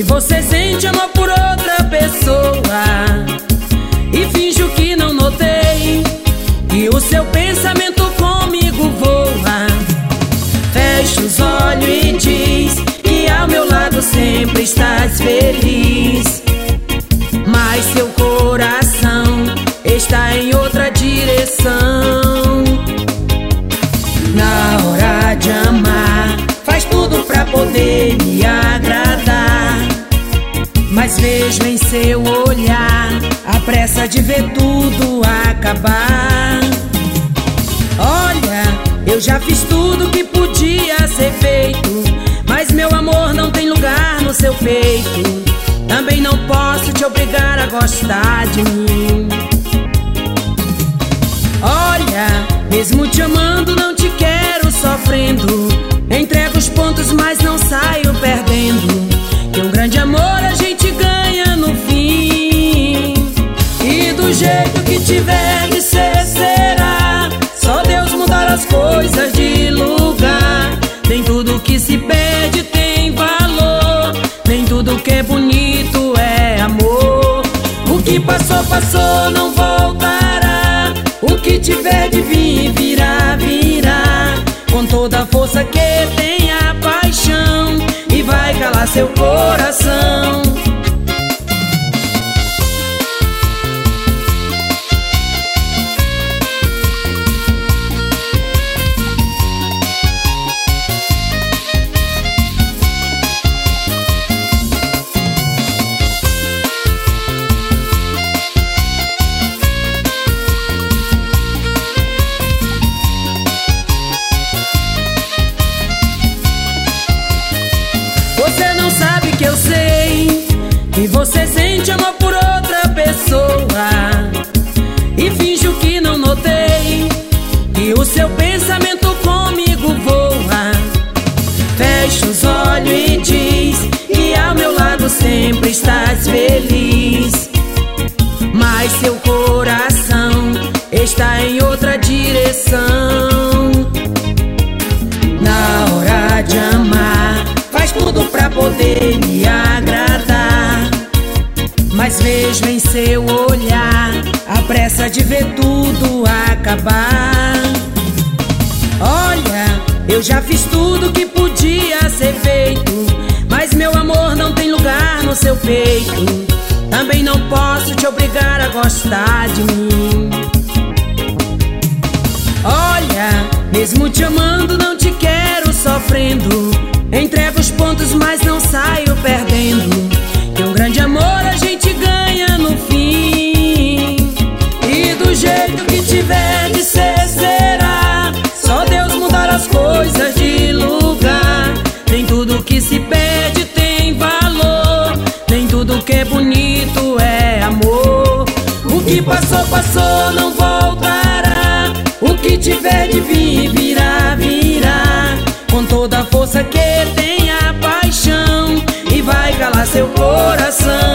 você sente amor por outra pessoa e finjo que não notei que o seu pensamento comigo voa. Fecha os olhos e diz que ao meu lado sempre estás feliz, mas seu coração está em outra direção. Na hora de amar, faz tudo pra poder me agradar, mas vejo em seu olhar a pressa de ver tudo acabar. Olha, eu já fiz tudo que podia ser feito, mas meu amor não tem lugar no seu peito. Também não posso te obrigar a gostar de mim. Olha, mesmo te amando não te quero sofrendo. Entrego os pontos mas não saio perdendo, que um grande amor a gente ganha no fim. E do jeito que tiver de ser será, só Deus mudar as coisas de lugar. Nem tudo que se pede tem valor, nem tudo que é bonito é amor. O que passou, passou, não voltará. O que tiver de vir, virá, virá. Com toda a força que tem a paixão, e vai calar seu coração. Você não sabe que eu sei que você sente amor por outra pessoa e finjo que não notei que o seu pensamento comigo voa. Fecha os olhos e diz que ao meu lado sempre estás feliz, mas seu coração está em outra direção. Na hora de amar, faz tudo pra poder me agradar, mas vejo em seu olhar a pressa de ver tudo acabar. Olha, eu já fiz tudo que podia ser feito, mas meu amor não tem lugar no seu peito. Também não posso te obrigar a gostar de mim. Olha, mesmo te amando não te quero sofrendo. Entrego os pontos mas não saio perdendo, que um grande amor a gente ganha no fim. E do jeito que tiver de ser será, só Deus mudar as coisas de lugar. Nem tudo que se pede tem valor, nem tudo que é bonito é amor. O que passou, passou, não voltará. O que tiver de vir, virá, virá. Com toda a força que tem a paixão, e vai calar seu coração.